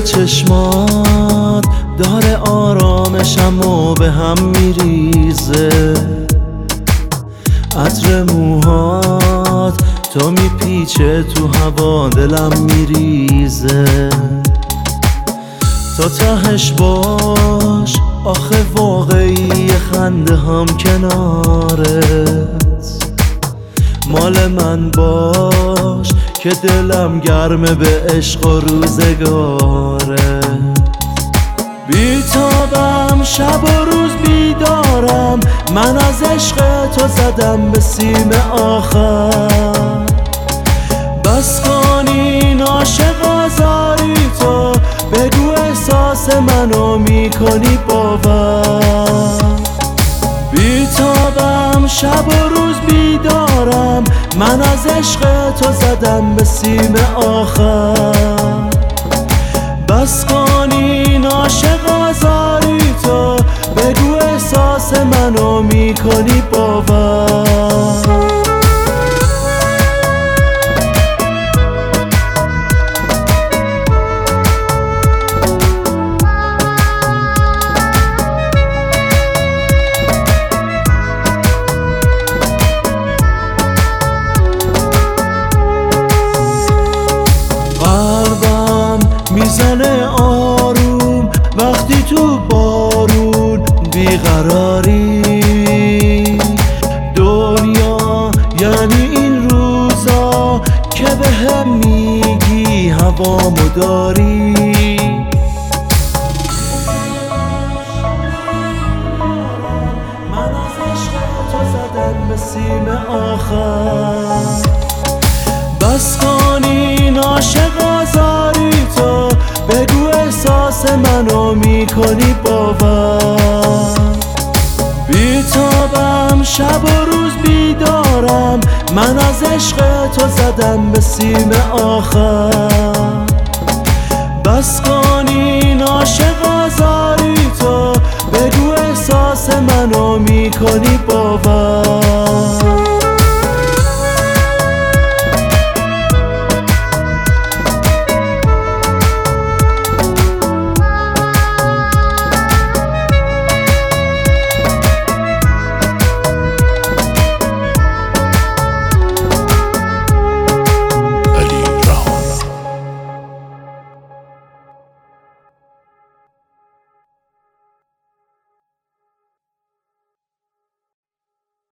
چشمات داره آرامشمو به هم میریزه، عطر موهات تو میپیچه تو هوا دلم میریزه. تا تهش باش آخه واقعی خنده هم کنارت، مال من باش که دلم گرمه به عشق و روزگاره. بیتابم شب و روز بیدارم، من از عشق تو زدم به سیم آخر. بس کن این عاشق آزاری تو، بگو احساس منو میکنی باور. بیتابم شب و روز بیدارم، من از عشق تو زدم به سیم آخر. بس کن این عاشق آزاری تو، بگو احساس منو میکنی باور. میزنه آروم وقتی تو بارون بیقراری. دنیا یعنی این روزا که به هم میگی هوامو داری. من از عشق تو زدم به سیم آخر. بس کن این عاشق آزاری تو، بگو احساس منو میکنی باور. بیتابم شب و روز بیدارم، من از عشق تو زدم به سیم آخر. بس کن این عاشق آزاری تو، بگو احساس منو میکنی باور.